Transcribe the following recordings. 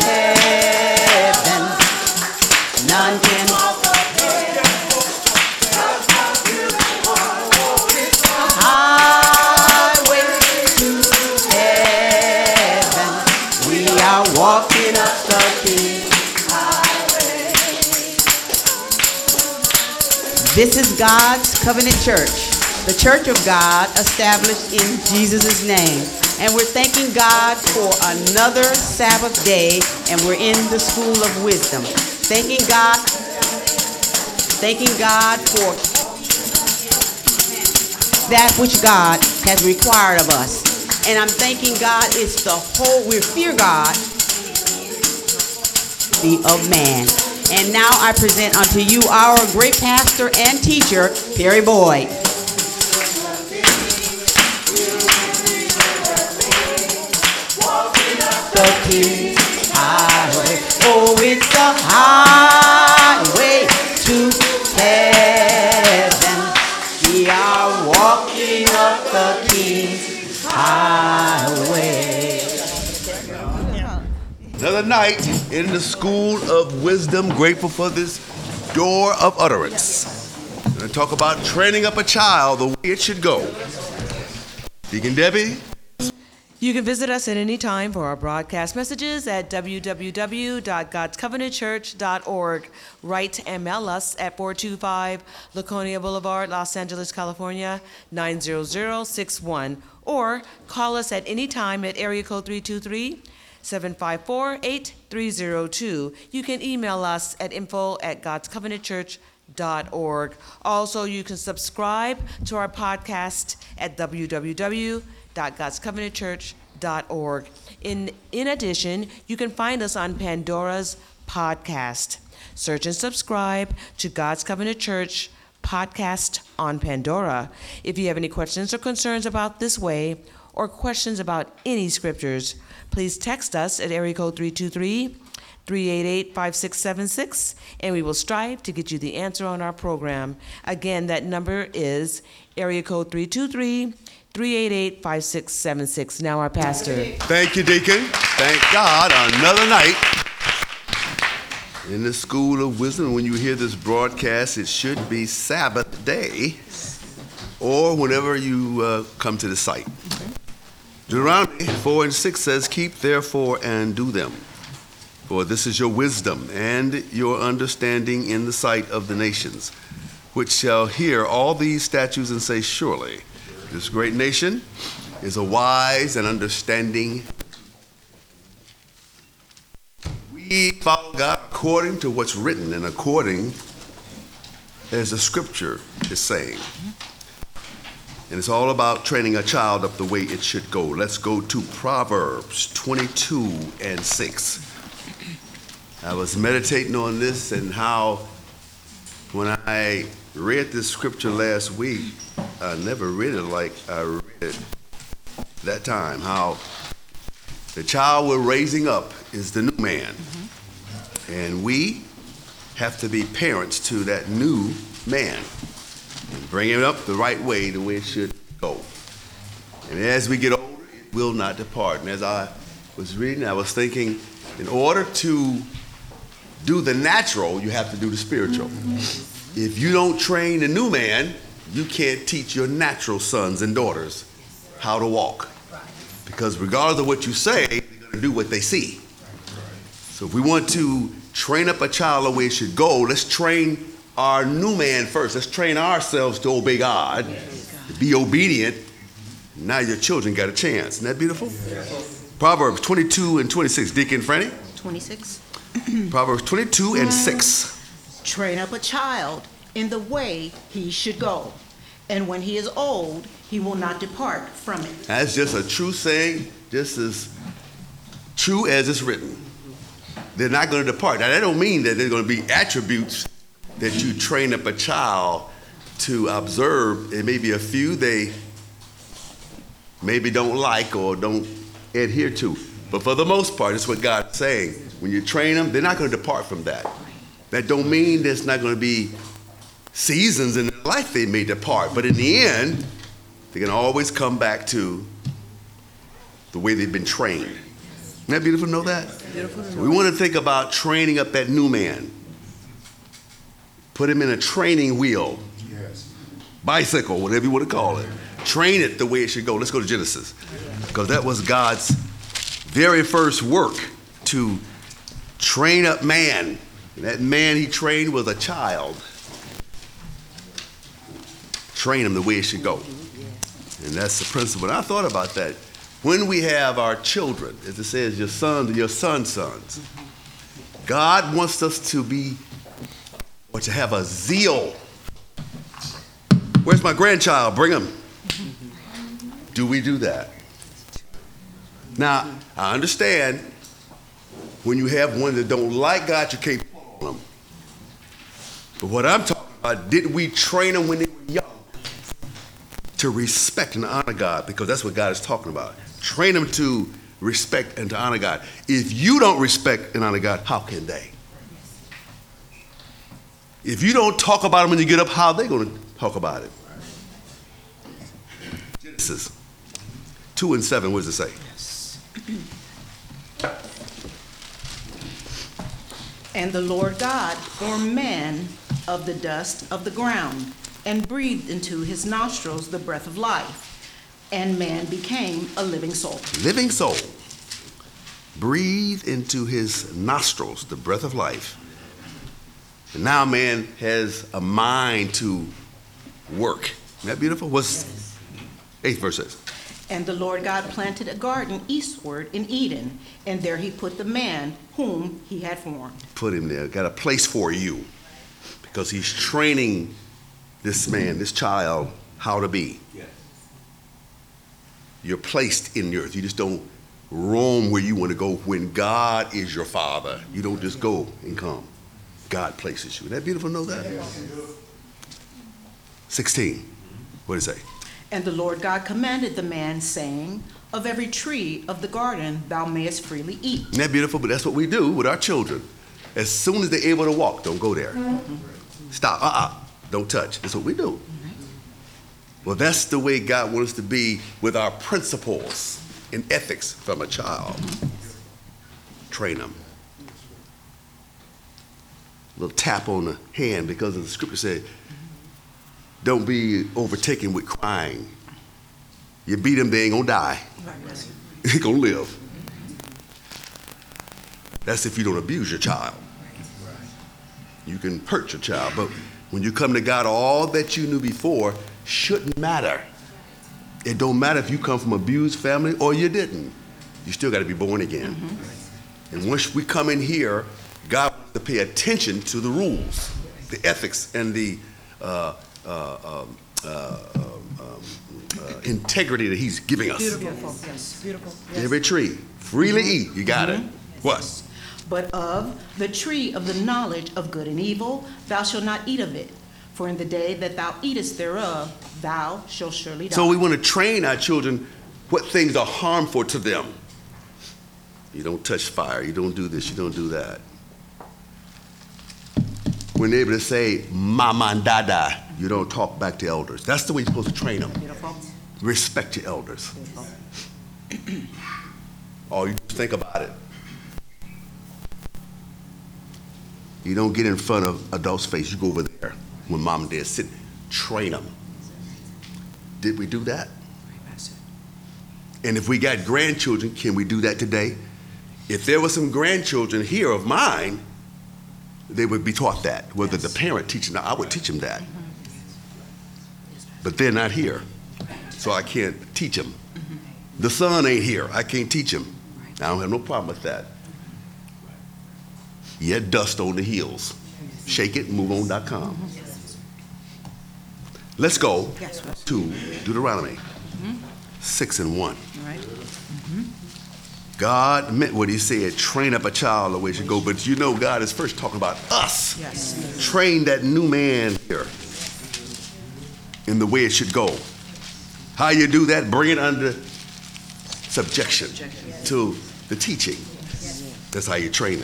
heaven. None can. Highway to heaven. We are walking up the King's highway. This is God's Covenant Church, the Church of God established in Jesus' name. And we're thanking God for another Sabbath day, and we're in the School of Wisdom. Thanking God for that which God has required of us. And I'm thanking God, it's the whole, we fear God, the of man. And now I present unto you our great pastor and teacher, Perry Boyd. The King's highway, oh, it's the highway to heaven. We are walking up the King's highway. Another night in the School of Wisdom, grateful for this door of utterance. We're going to talk about training up a child the way it should go. Deacon Debbie? You can visit us at any time for our broadcast messages at www.godscovenantchurch.org. Write and mail us at 425 Laconia Boulevard, Los Angeles, California, 90061. Or call us at any time at area code 323-754-8302. You can email us at info@godscovenantchurch.org. Also, you can subscribe to our podcast at www.godscovenantchurch.org. In addition, you can find us on Pandora's podcast. Search and subscribe to God's Covenant Church podcast on Pandora. If you have any questions or concerns about this way, or questions about any scriptures, please text us at area code 323-388-5676, and we will strive to get you the answer on our program. Again, that number is area code 323-388-5676. Now our pastor. Thank you, Deacon. Thank God, another night in the School of Wisdom. When you hear this broadcast, it should be Sabbath day or whenever you come to the site. Deuteronomy 4:6 says, "Keep therefore and do them, for this is your wisdom and your understanding in the sight of the nations, which shall hear all these statutes and say, surely this great nation is a wise and understanding." We follow God according to what's written and according as the scripture is saying. And it's all about training a child up the way it should go. Let's go to Proverbs 22:6. I was meditating on this and how when I read this scripture last week, I never read it like I read it that time, how the child we're raising up is the new man. And we have to be parents to that new man and bring him up the right way, the way it should go. And as we get older, it will not depart. And as I was reading, I was thinking, in order to do the natural, you have to do the spiritual. If you don't train the new man, you can't teach your natural sons and daughters how to walk. Because regardless of what you say, they're going to do what they see. So if we want to train up a child the way it should go, let's train our new man first. Let's train ourselves to obey God, to be obedient. Now your children got a chance. Isn't that beautiful? Proverbs 22:26. Deacon Franny? 26. Proverbs 22:6. Train up a child in the way he should go, and when he is old, he will not depart from it. That's just a true saying, just as true as it's written. They're not going to depart. Now, that don't mean that there's going to be attributes that you train up a child to observe. It may be a few they maybe don't like or don't adhere to. But for the most part, it's what God's saying. When you train them, they're not going to depart from that. That don't mean there's not going to be seasons in their life they may depart. But in the end, they're going to always come back to the way they've been trained. Isn't that beautiful to know that? So we want to think about training up that new man. Put him in a training wheel. Bicycle, whatever you want to call it. Train it the way it should go. Let's go to Genesis. Because that was God's very first work, to train up man. And that man he trained was a child. Train him the way it should go. And that's the principle. And I thought about that. When we have our children, as it says, your sons and your sons' sons, God wants us to be, or to have a zeal. Where's my grandchild? Bring him. Do we do that? Now, I understand when you have one that don't like God, you can't pull on them. But what I'm talking about, did we train them when they were young to respect and honor God? Because that's what God is talking about. Train them to respect and to honor God. If you don't respect and honor God, how can they? If you don't talk about them when you get up, how are they going to talk about it? Genesis 2:7, what does it say? And the Lord God formed man of the dust of the ground, and breathed into his nostrils the breath of life, and man became a living soul. Living soul. Breathe into his nostrils the breath of life. And now man has a mind to work. Isn't that beautiful? What's 8th verse says? And the Lord God planted a garden eastward in Eden, and there he put the man whom he had formed. Put him there. Got a place for you. Because he's training this man, this child, how to be. Yes. You're placed in the earth. You just don't roam where you want to go when God is your father. You don't just go and come. God places you. Isn't that beautiful to know that? 16. What does it say? And the Lord God commanded the man, saying, of every tree of the garden thou mayest freely eat. Isn't that beautiful? But that's what we do with our children. As soon as they're able to walk, don't go there. Stop. Don't touch. That's what we do. Well, that's the way God wants us to be with our principles and ethics from a child. Train them. A little tap on the hand, because of the scripture said, don't be overtaken with crying. You beat them, they ain't gonna die. They're gonna live. That's if you don't abuse your child. You can hurt your child, but when you come to God, all that you knew before shouldn't matter. It don't matter if you come from an abused family or you didn't. You still got to be born again. And once we come in here, God wants to pay attention to the rules, the ethics, and the integrity that he's giving us. Beautiful. Yes. Beautiful. Yes. Every tree, freely eat. You got it. What? But of the tree of the knowledge of good and evil, thou shalt not eat of it. For in the day that thou eatest thereof, thou shalt surely die. So we want to train our children what things are harmful to them. You don't touch fire. You don't do this. You don't do that. When they're able to say, mama and dada, you don't talk back to elders. That's the way you're supposed to train them. Beautiful. Respect your elders. Oh, you just think about it. You don't get in front of adults' face. You go over there when mom and dad sit. Train them. Did we do that? And if we got grandchildren, can we do that today? If there were some grandchildren here of mine, they would be taught that. Whether the parent teaching them, I would teach them that. But they're not here, so I can't teach them. The son ain't here. I can't teach him. I don't have no problem with that. Yet dust on the heels. Shake it and move on.com. Let's go to Deuteronomy 6:1. God meant what he said, train up a child the way it should go. But you know, God is first talking about us. Yes. Train that new man here in the way it should go. How you do that? Bring it under subjection to the teaching. That's how you train it.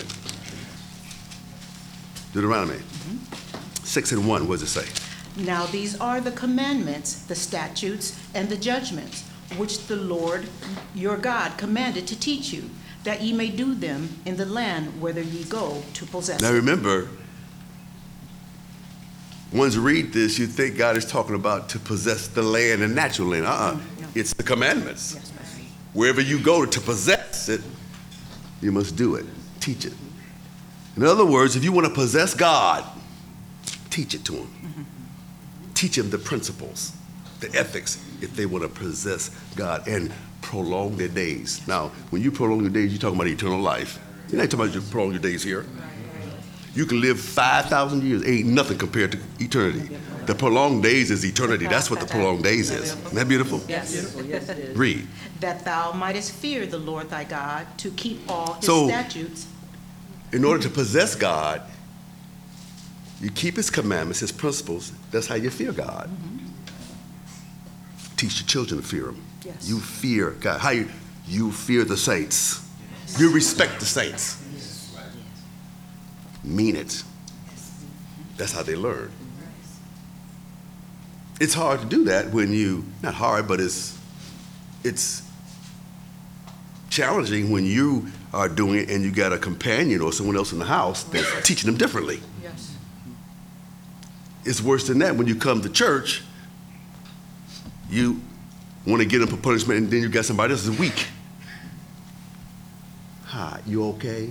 Deuteronomy 6:1, what does it say? Now these are the commandments, the statutes, and the judgments, which the Lord your God commanded to teach you, that ye may do them in the land whither ye go to possess Now it. remember, once you read this, you think God is talking about to possess the land, the natural land. No. It's the commandments. Yes, Pastor. Wherever you go to possess it, you must do it, teach it. In other words, if you want to possess God, teach it to them. Teach them the principles, the ethics, if they want to possess God and prolong their days. Now, when you prolong your days, you're talking about eternal life. You're not talking about you prolong your days here. You can live 5,000 years, ain't nothing compared to eternity. The prolonged days is eternity. That's what the prolonged days is. Isn't that beautiful? Yes. Read. That thou mightest fear the Lord thy God, to keep all his So- statutes. In order to possess God, you keep his commandments, his principles. That's how you fear God. Teach your children to fear him. Yes. You fear God. How you fear the saints. You respect the saints. Mean it. That's how they learn. It's hard to do that when you, not hard, but it's challenging when you are doing it and you got a companion or someone else in the house that's teaching them differently. Yes. It's worse than that when you come to church, you want to get them for punishment and then you got somebody else who's weak. Hi, you okay?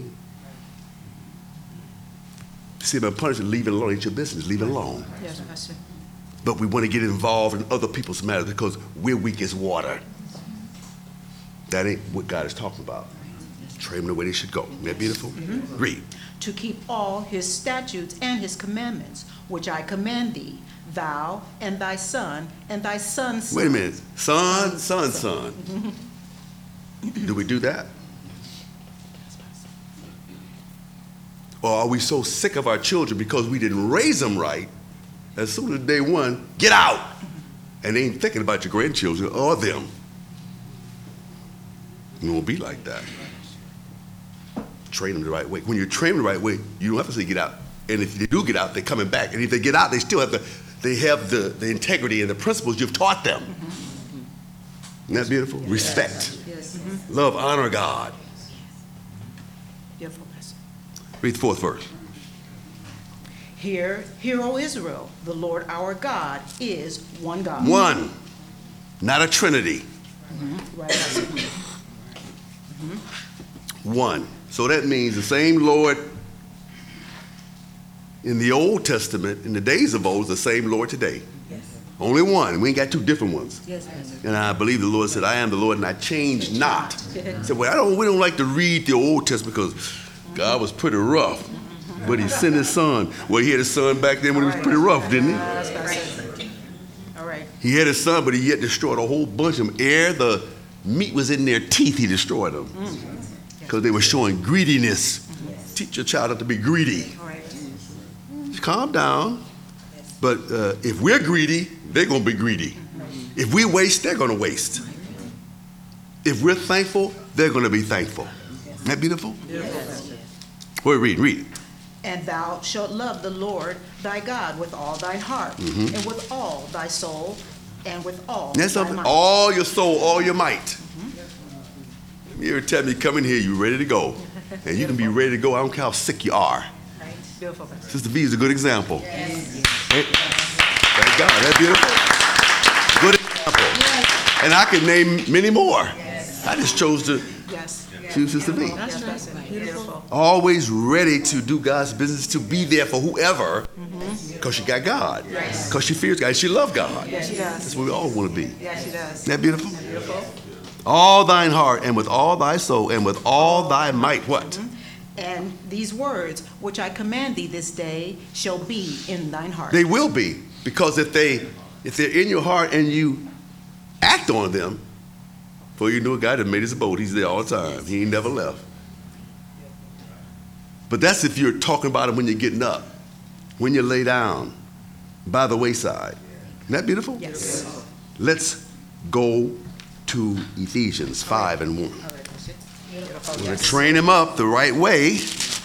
See, by punishment, leave it alone. Ain't your business. Leave it alone. Yes, Pastor. But we want to get involved in other people's matters because we're weak as water. That ain't what God is talking about. Train them the way they should go. Isn't that beautiful? Read. To keep all his statutes and his commandments, which I command thee, thou and thy son and thy son's son. Wait a minute. Son. Do we do that? Or are we so sick of our children because we didn't raise them right? As soon as day one, get out. And they ain't thinking about your grandchildren or them. You won't be like that. Train them the right way. When you train them the right way, you don't have to say get out. And if they do get out, they're coming back. And if they get out, they still have the integrity and the principles you've taught them. Isn't that beautiful? Respect. Yes. Love, honor God. Beautiful, Pastor. Read the fourth verse. Hear, O Israel, the Lord our God is one God. One, not a trinity. Right, Pastor. One. So that means the same Lord in the Old Testament, in the days of old, is the same Lord today. Yes. Only one. We ain't got two different ones. Yes, Pastor. And I believe the Lord said, I am the Lord and I change not. So well, we don't like to read the Old Testament because God was pretty rough. But he sent his son. Well, he had his son back then when he was pretty rough, didn't he? Yes, Pastor. All right. He had his son, but he yet destroyed a whole bunch of them. Ere the meat was in their teeth, he destroyed them. Because they were showing greediness. Teach your child not to be greedy. All right. Calm down. But if we're greedy, they're going to be greedy. If we waste, they're going to waste. If we're thankful, they're going to be thankful. Isn't that beautiful? Well, read. And thou shalt love the Lord thy God with all thine heart, and with all thy soul, and with all That's thy something. might. All your soul, all your might. Every time you come in here, you're ready to go. And you can be ready to go. I don't care how sick you are. Right. Beautiful, Pastor. Sister V is a good example. Thank God. That's beautiful. Good example. And I could name many more. I just chose to Yes. choose Sister V. Yes, Pastor. Beautiful. Always ready to do God's business, to be there for whoever, because she got God. Because she fears God. And she loves God. Yes, she does. That's what we all want to be. Yes, she does. Isn't that beautiful? Beautiful. All thine heart, and with all thy soul, and with all thy might. What? And these words which I command thee this day shall be in thine heart. They will be, because if they're in your heart and you act on them, for you know a guy that made his abode, he's there all the time. He ain't never left. But that's if you're talking about him when you're getting up, when you lay down, by the wayside. Isn't that beautiful? Yes. Let's go to Ephesians 5 and 1. All right, Pastor. Beautiful. We're going to train him up the right way,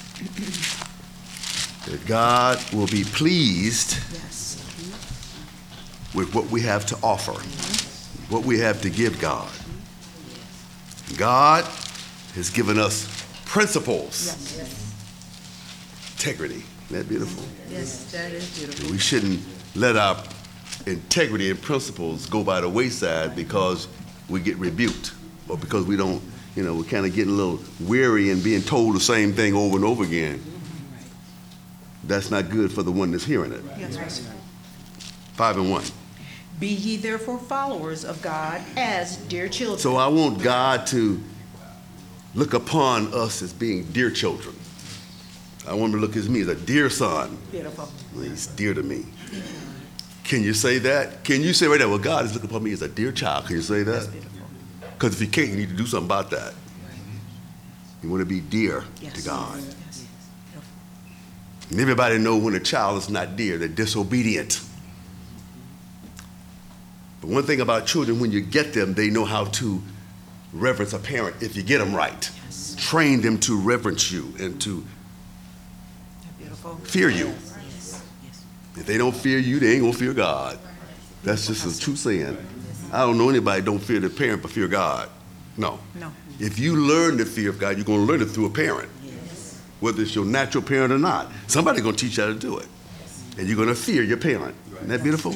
that God will be pleased Yes. with what we have to offer, what we have to give God. God has given us principles. Yes. Integrity. Isn't that beautiful? Yes, that is beautiful. We shouldn't let our integrity and principles go by the wayside because we get rebuked or because we don't, we're kind of getting a little weary and being told the same thing over and over again. That's not good for the one that's hearing it. Yes, Pastor. 5 and 1. Be ye therefore followers of God as dear children. So I want God to look upon us as being dear children. I want him to look at me as a dear son. Beautiful. He's dear to me. Can you say that? Can you say right now, well, God is looking upon me as a dear child? Can you say that? Because if you can't, you need to do something about that. You want to be dear to God. Yes. And everybody knows when a child is not dear, they're disobedient. But one thing about children, when you get them, they know how to reverence a parent if you get them right. Yes. Train them to reverence you and to Beautiful. fear you. If they don't fear you, they ain't gonna fear God. That's just a true saying. I don't know anybody don't fear their parent but fear God. No. No. If you learn the fear of God, you're gonna learn it through a parent. Whether it's your natural parent or not. Somebody's gonna teach you how to do it. And you're gonna fear your parent. Isn't that beautiful?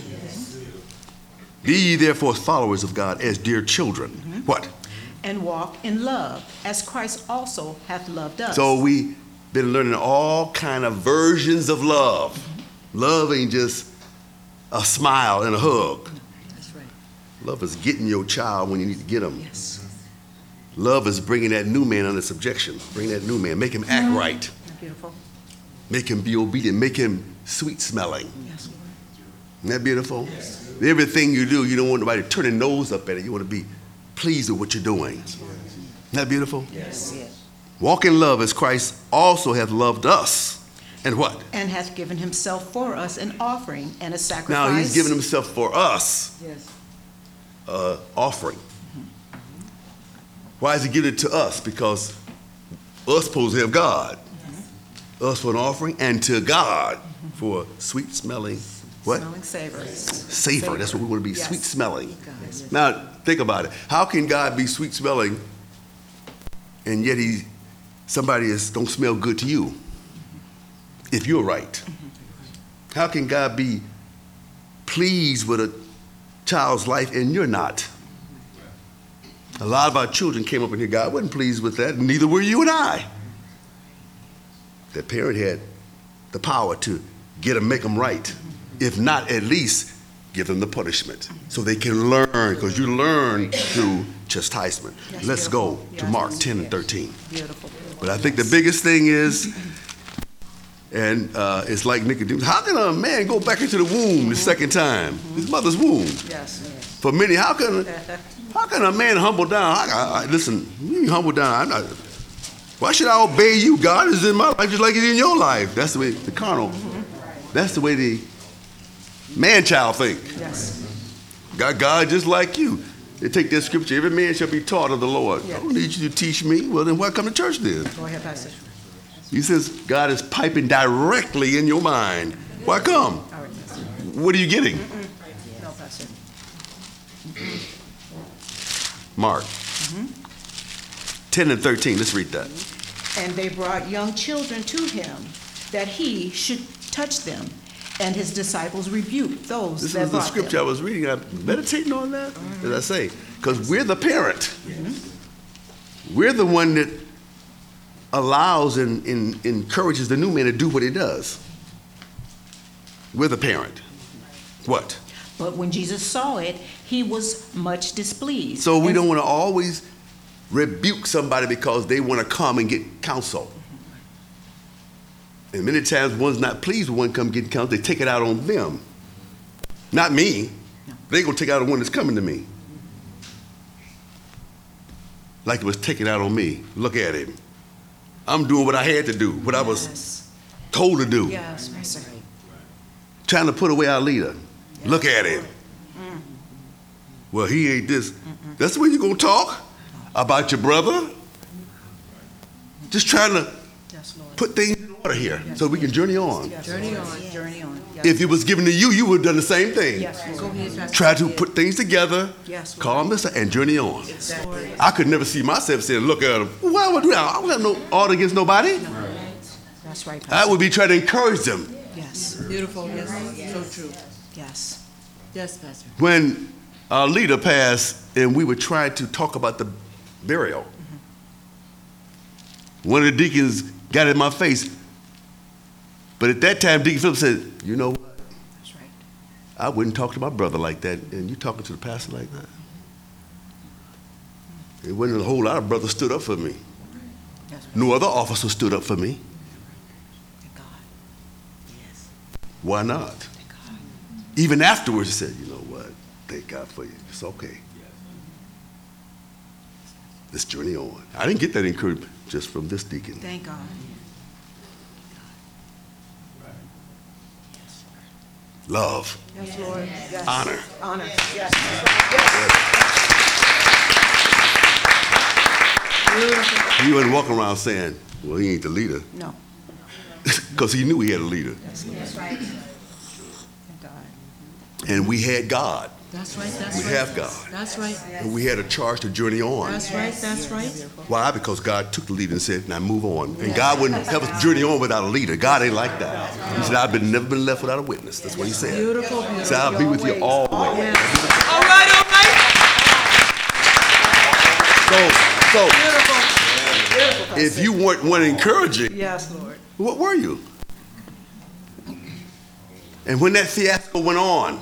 Be ye therefore followers of God as dear children. What? And walk in love, as Christ also hath loved us. So we've been learning all kind of versions of love. Love ain't just a smile and a hug. That's right. Love is getting your child when you need to get them. Yes. Love is bringing that new man under subjection. Bring that new man. Make him act right. Beautiful. Make him be obedient. Make him sweet smelling. Yes. Isn't that beautiful? Yes. Everything you do, you don't want nobody to turn their nose up at it. You want to be pleased with what you're doing. Isn't that beautiful? Yes. Walk in love as Christ also hath loved us. And what? And hath given himself for us an offering and a sacrifice. Now he's given himself for us. Yes. Offering. Why is he giving it to us? Because us supposed to have God. Us for an offering and to God for sweet smelling. What? Smelling savor. Savor. That's what we want to be. Yes. Sweet smelling. Yes. Now think about it. How can God be sweet smelling and yet somebody don't smell good to you if you're right? How can God be pleased with a child's life and you're not? A lot of our children came up in here, God wasn't pleased with that, and neither were you and I. The parent had the power to make them right. If not, at least give them the punishment so they can learn, because you learn through chastisement. Yes, Let's beautiful. go to Yes. Mark 10 and 13. Beautiful. But I think the biggest thing is, and it's like Nicodemus, how can a man go back into the womb the second time? His mother's womb. Yes. For many, how can a man humble down? Listen, you humble down. Why should I obey you? God is in my life just like he's in your life. That's the way the carnal. That's the way the man-child think. Yes. God just like you. They take that scripture, every man shall be taught of the Lord. Yeah. I don't need you to teach me. Well, then why come to church then? Go ahead, Pastor. He says God is piping directly in your mind. Why come? All right, Pastor. What are you getting? No, Pastor. Mark 10 and 13. Let's read that. And they brought young children to him, that he should touch them. And his disciples rebuked those This that was the brought scripture them. I was reading. I'm meditating on that, as I say, because we're the parent. We're the one that allows and encourages the new man to do what he does. We're the parent. What? But when Jesus saw it, he was much displeased. So we And- don't want to always rebuke somebody because they want to come and get counsel. And many times one's not pleased with one come get counsel, they take it out on them. Not me. They're going to take it out on one that's coming to me. Like it was taken out on me. Look at him. I'm doing what I had to do, what I was Yes. told to do. Yes, Pastor. Trying to put away our leader. Look at him. Well, he ain't this. That's the way you're going to talk about your brother? Just trying to Yes, Lord. Put things in order here so we can journey on. Journey on. Journey on. Yes. If it was given to you, you would have done the same thing. Yes, Lord. Go ahead, Pastor. Try to put things together, Yes, Lord. calm this and journey on. Exactly. I could never see myself saying, look at him. Why would I do that? I don't have no order against nobody. That's right, I Pastor. would be trying to encourage them. Yes. Beautiful, yes, so true. Yes. Yes, Pastor. When our leader passed and we were trying to talk about the burial, one of the deacons got in my face. But at that time, Deacon Phillips said, you know what? That's right. I wouldn't talk to my brother like that, and you talking to the pastor like that? It wasn't a whole lot of brothers stood up for me. That's right. No other officer stood up for me. Thank God. Yes. Why not? Thank God. Even afterwards, he said, you know what? Thank God for you. It's okay. Let's journey on. I didn't get that encouragement just from this deacon. Thank God. Love, Yes, Lord. Yes. honor. Honor. Yes. He wasn't walking around saying, well, he ain't the leader, No. because he knew he had a leader. That's right. Thank God. And we had God. That's right, that's We right. have God. That's right, And we had a charge to journey on. that's right, that's right. Why? Because God took the lead and said, now move on. And God wouldn't have us journey on without a leader. God ain't like that. He said, I've never been left without a witness. That's what he said. Beautiful, He beautiful. said, I'll be with you always. All right, all right. So Beautiful. if you weren't encouraging, Yes, Lord. what were you? And when that fiasco went on,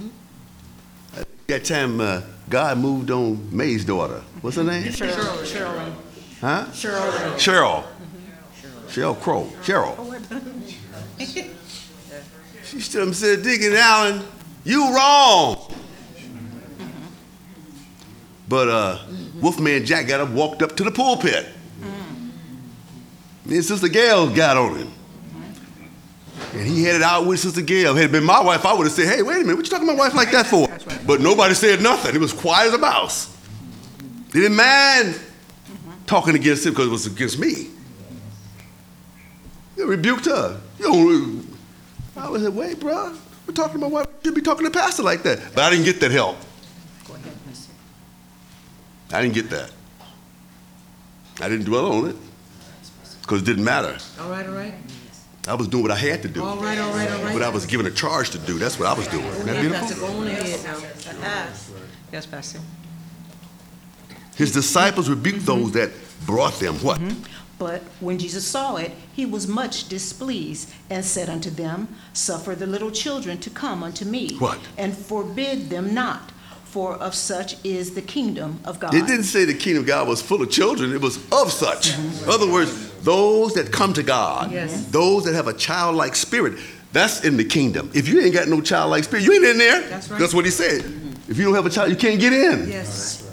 that time God moved on May's daughter. What's her name? Cheryl. Huh? Cheryl. Cheryl. Cheryl Crow. Cheryl. She stood up and said, Deacon Allen, you wrong. But Wolfman Jack got up, walked up to the pulpit. Me and Sister Gail got on him. And he headed out with Sister Gail. Had it been my wife, I would have said, hey, wait a minute, what you talking to my wife like that for? But nobody said nothing. It was quiet as a mouse. They didn't mind talking against him because it was against me. They rebuked her. I was like, wait, bro, we're talking to my wife. You should be talking to the pastor like that. But I didn't get that help. Go ahead, Pastor. I didn't get that. I didn't dwell on it because it didn't matter. All right, all right. I was doing what I had to do. All right, all right, all right. What I was given a charge to do. That's what I was doing. Isn't that Yeah, beautiful? Pastor, go on ahead now. Yes, Pastor. His disciples rebuked those that brought them what? But when Jesus saw it, he was much displeased and said unto them, Suffer the little children to come unto me. What? And forbid them not, for of such is the kingdom of God. It didn't say the kingdom of God was full of children. It was of such. In other words, those that come to God, Yes. those that have a childlike spirit, that's in the kingdom. If you ain't got no childlike spirit, you ain't in there. That's right. That's what he said. If you don't have a child, you can't get in. Yes.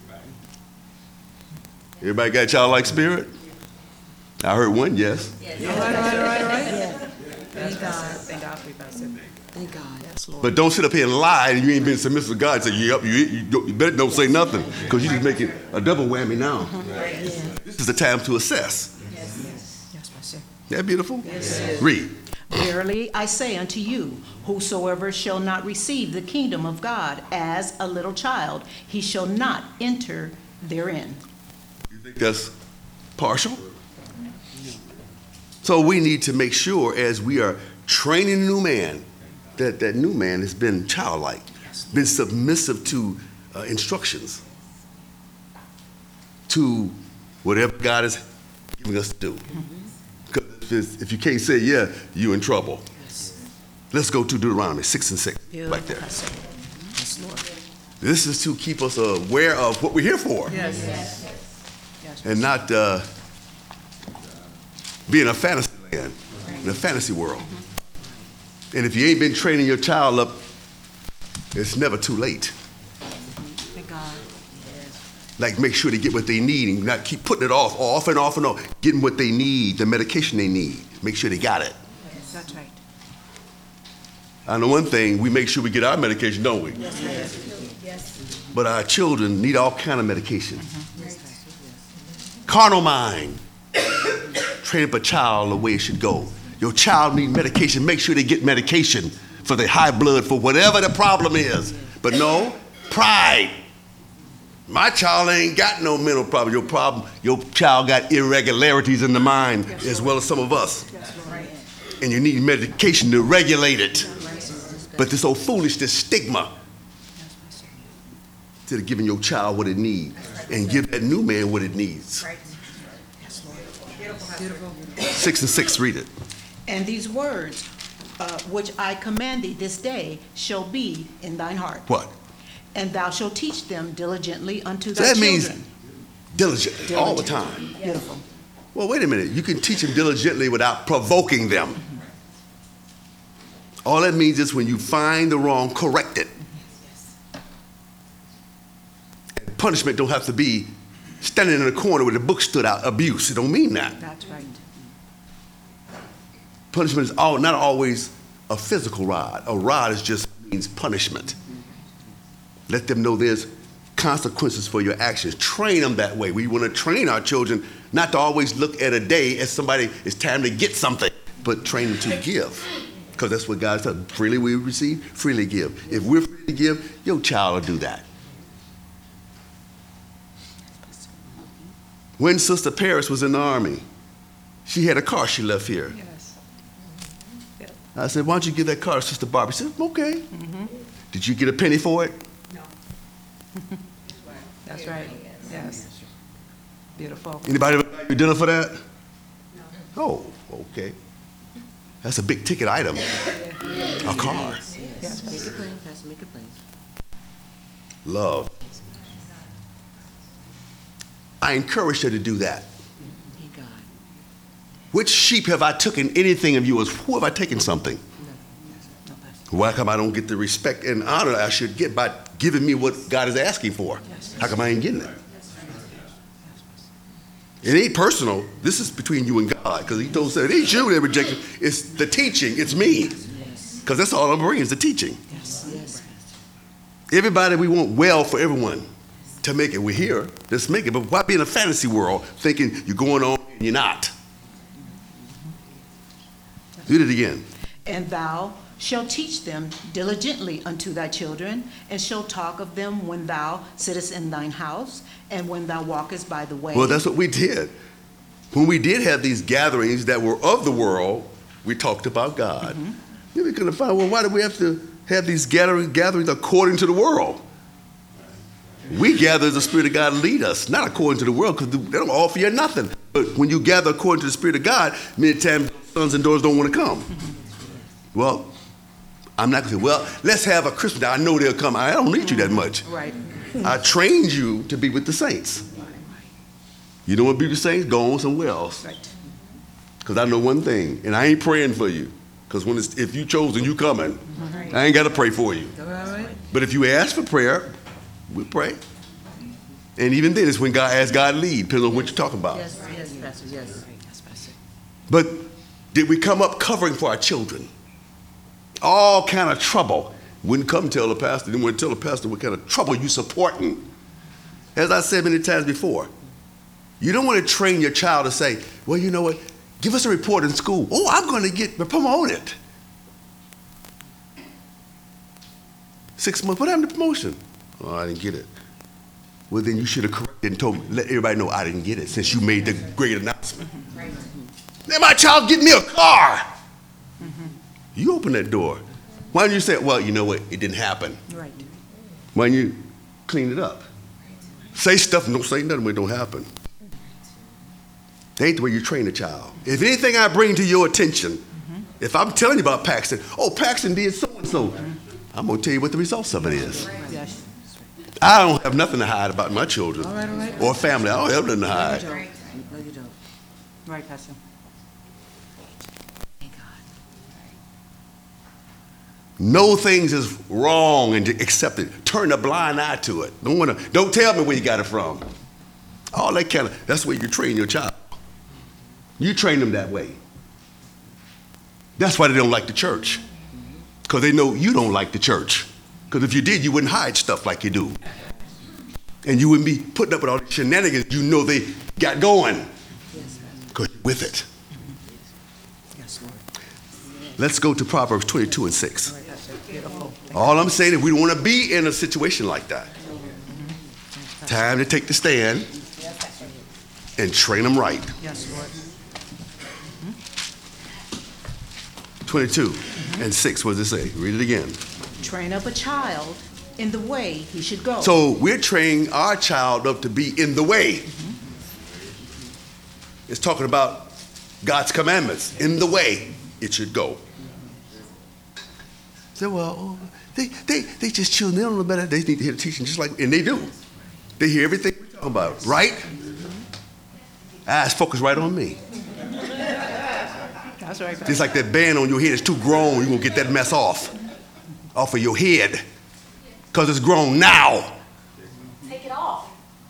Everybody got a childlike spirit? I heard one, yes. All right, all right, all right, all right. Thank God. Thank God for you, Pastor. Thank God. Yes, Lord. But don't sit up here and lie and you ain't been submissive to God and say, yep, you better don't say nothing because you're just making a double whammy now. This is the time to assess. Yes, Pastor. Isn't that beautiful? Read. Verily I say unto you, whosoever shall not receive the kingdom of God as a little child, he shall not enter therein. You think that's partial? So we need to make sure as we are training a new man, that that new man has been childlike, been submissive to instructions, to whatever God is giving us to do. Because if you can't say yeah, you're in trouble. Let's go to Deuteronomy 6:6, right there. Yes, Lord. This is to keep us aware of what we're here for. Yes. And not be in a fantasy land, in a fantasy world. And if you ain't been training your child up, it's never too late. Thank God. Like make sure they get what they need and not keep putting it off and off. Getting what they need, the medication they need. Make sure they got it. That's right. I know one thing, we make sure we get our medication, don't we? But our children need all kind of medication. Carnal mind, train up a child the way it should go. Your child needs medication. Make sure they get medication for the high blood, for whatever the problem is. But no, pride. My child ain't got no mental problem. Your child got irregularities in the mind as well as some of us. And you need medication to regulate it. But this old foolish, this stigma, instead of giving your child what it needs and give that new man what it needs. 6 and 6, read it. And these words, which I command thee this day, shall be in thine heart. What? And thou shalt teach them diligently unto So thy that means children. diligently, all the time. Beautiful. Well, wait a minute. You can teach them diligently without provoking them. All that means is when you find the wrong, correct it. And punishment don't have to be standing in a corner with the book stood out, abuse. It don't mean that. That's right. Punishment is not always a physical rod. A rod means punishment. Let them know there's consequences for your actions. Train them that way. We want to train our children not to always look at a day as somebody, it's time to get something, but train them to give. Because that's what God said. Freely we receive, freely give. If we're free to give, your child will do that. When Sister Paris was in the Army, she had a car she left here. I said, why don't you give that car to Sister Barbara? She said, okay. Did you get a penny for it? That's right. Yes. Beautiful. Anybody ever buy you dinner for that? No. Oh, okay. That's a big ticket item. A car. Yes, make it plain, Pastor, make it plain. Love. I encourage her to do that. Thank God. Which sheep have I taken anything of yours? Who have I taken something? Why come I don't get the respect and honor I should get by giving me what God is asking for? How come I ain't getting it? It ain't personal. This is between you and God, because he told us it ain't you that rejected. It's the teaching. It's me. Because that's all I'm bringing is the teaching. Yes. Everybody, we want well for everyone to make it. We're here. Let's make it. But why be in a fantasy world thinking you're going on and you're not? Read it again. And thou shalt teach them diligently unto thy children, and shalt talk of them when thou sittest in thine house, and when thou walkest by the way. Well, that's what we did. When we did have these gatherings that were of the world, we talked about God. Then we couldn't find, well, why do we have to have these gatherings according to the world? We gather as the Spirit of God lead us, not according to the world, because they don't offer you nothing. But when you gather according to the Spirit of God, many times sons and daughters don't want to come. Well, I'm not going to say, well, let's have a Christmas. I know they'll come. I don't need you that much. Right. I trained you to be with the saints. You don't want to be with the saints? Go on somewhere else. Right. Because I know one thing, and I ain't praying for you. Because if you chosen, you coming. I ain't got to pray for you. All right. But if you ask for prayer, we pray. And even then, it's when God asks God to lead, depending on what you're talking about. Yes, Pastor, yes. But did we come up covering for our children? All kind of trouble. Wouldn't come tell the pastor, didn't want to tell the pastor what kind of trouble you supporting. As I said many times before, you don't want to train your child to say, well, you know what, give us a report in school. Oh, I'm going to get promoted. 6 months, what happened to promotion? Oh, I didn't get it. Well, then you should have corrected and told me, let everybody know I didn't get it since you made the great announcement. Then my child get me a car. You open that door. Why don't you say, well, you know what, it didn't happen. Right. Why don't you clean it up? Say stuff and don't say nothing when it don't happen. That ain't the way you train a child. If anything I bring to your attention, if I'm telling you about Paxton, oh, Paxton did so-and-so, I'm going to tell you what the results of it is. Yes. I don't have nothing to hide about my children All right. or family. I don't have nothing to hide. No, you don't. Right, Pastor. Thank God. Know things is wrong and accept it. Turn a blind eye to it. Don't tell me where you got it from. All that that's the way you train your child. You train them that way. That's why they don't like the church. Because they know you don't like the church. Because if you did, you wouldn't hide stuff like you do. And you wouldn't be putting up with all the shenanigans you know they got going. Because you're with it. Yes, Lord. Let's go to Proverbs 22 and 6. All right, Pastor. Beautiful. All I'm saying is we don't want to be in a situation like that. Time to take the stand and train them right. Yes, Lord. 22 and 6, what does it say? Read it again. Train up a child in the way he should go. So we're training our child up to be in the way. It's talking about God's commandments, in the way it should go. Say, well, they just children, they don't know better. They need to hear the teaching just like, and they do. They hear everything we're talking about, right? Eyes focus right on me. That's right. Just like that band on your head is too grown, you're going to get that mess off of your head because it's grown now. Take it off.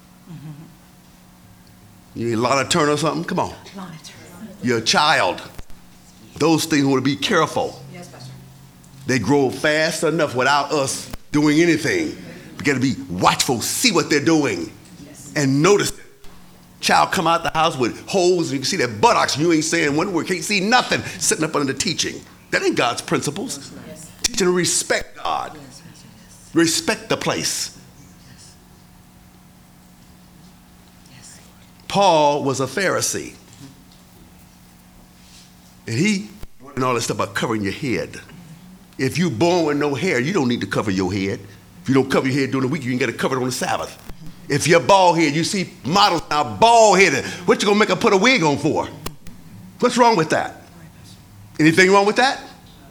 You need Lana Turner or something? Come on. You're a child. Those things want to be careful. Yes, Pastor. They grow fast enough without us doing anything. We got to be watchful, see what they're doing, and notice it. Child come out the house with holes, and you can see their buttocks, and you ain't saying one word, can't see nothing, sitting up under the teaching. That ain't God's principles. Teaching to respect God. Respect the place. Paul was a Pharisee. And he wanted all this stuff about covering your head. If you're born with no hair, you don't need to cover your head. If you don't cover your head during the week, you can get it covered on the Sabbath. If you're bald head, you see models now bald headed. What you gonna make her put a wig on for? What's wrong with that? Anything wrong with that?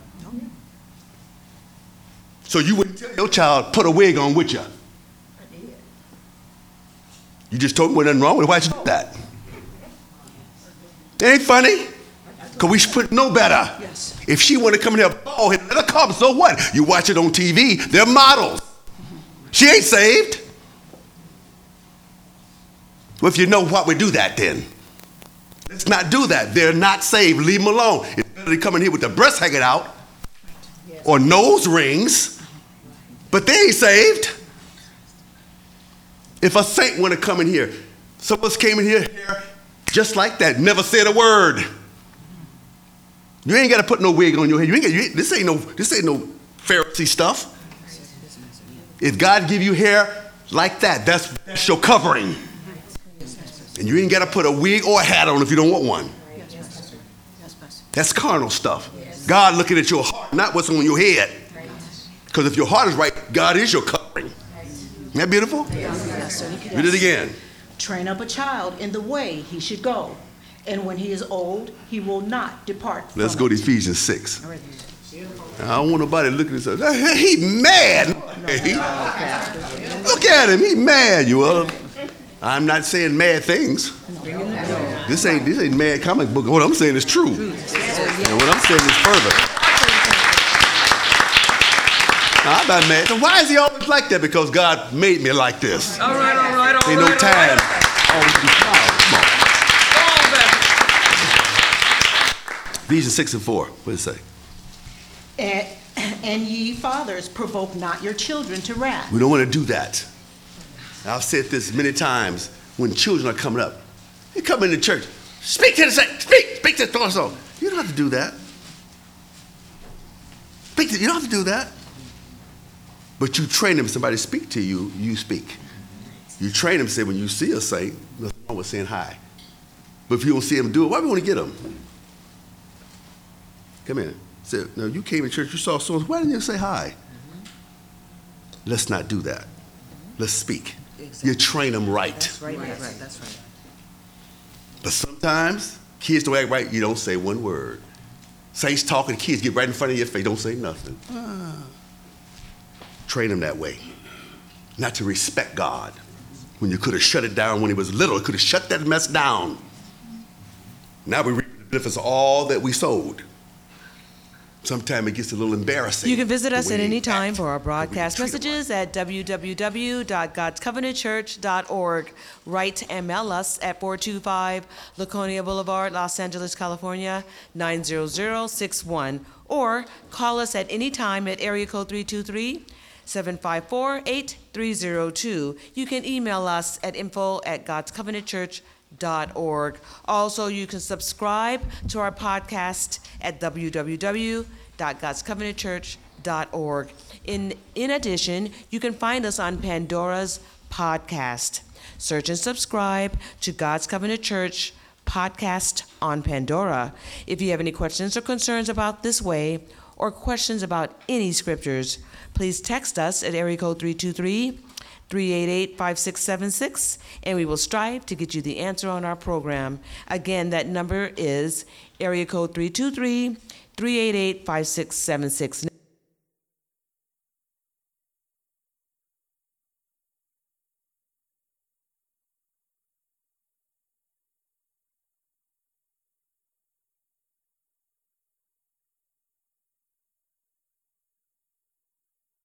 So you wouldn't tell your child put a wig on, would you? You just told me there wasn't nothing wrong with it. Why'd you do that? It ain't funny. Because we should put no better. Yes. If she want to come in here bald headed, let her come. So what? You watch it on TV. They're models. She ain't saved. Well, if you know what, we do that then. Let's not do that. They're not saved. Leave them alone. It's better to come in here with their breasts hanging out or nose rings, but they ain't saved. If a saint want to come in here, some of us came in here just like that, never said a word. You ain't got to put no wig on your head. This ain't no Pharisee stuff. If God give you hair like that, that's your covering. And you ain't got to put a wig or a hat on if you don't want one. That's carnal stuff. God looking at your heart, not what's on your head. Because if your heart is right, God is your covering. Isn't that beautiful? Read it again. Train up a child in the way he should go, and when he is old, he will not depart from Let's go to Ephesians 6. I don't want nobody looking at us. He mad. Look at him. He mad. You are. I'm not saying mad things. This ain't mad comic book. What I'm saying is true. And what I'm saying is further. Now, I'm not mad. So why is he always like that? Because God made me like this. All right. Ain't no time. Always be proud. Come on. Ephesians 6 and 4. What does it say? And ye fathers, provoke not your children to wrath. We don't want to do that. I've said this many times when children are coming up. They come into church. Speak to the saint. Speak to the so. You don't have to do that. You don't have to do that. But you train them. Somebody speak to you, you speak. You train them. Say when you see a saint, nothing wrong with saying hi. But if you don't see them do it, why do we want to get them? Come in. Say, no, you came to church. You saw someone. Why didn't you say hi? Let's not do that. Let's speak. Exactly. You train them right. That's right. That's right. But sometimes kids don't act right. You don't say one word. Saints talking, kids get right in front of your face. Don't say nothing. Train them that way. Not to respect God. When you could have shut it down when he was little, could have shut that mess down. Now we reap the benefits of all that we sowed. Sometimes it gets a little embarrassing. You can visit us the at way any we time act, for our the way we broadcast treat 'em. messages at www.godscovenantchurch.org. Write to ML us at 425 Laconia Boulevard, Los Angeles, California, 90061. Or call us at any time at area code 323-754-8302. You can email us at info@godscovenantchurch.org. Also, you can subscribe to our podcast at www.godscovenantchurch.org. In addition, you can find us on Pandora's podcast. Search and subscribe to God's Covenant Church podcast on Pandora. If you have any questions or concerns about this way, or questions about any scriptures, please text us at area code 323-388-5676, and we will strive to get you the answer on our program. Again, that number is area code 323-388-5676.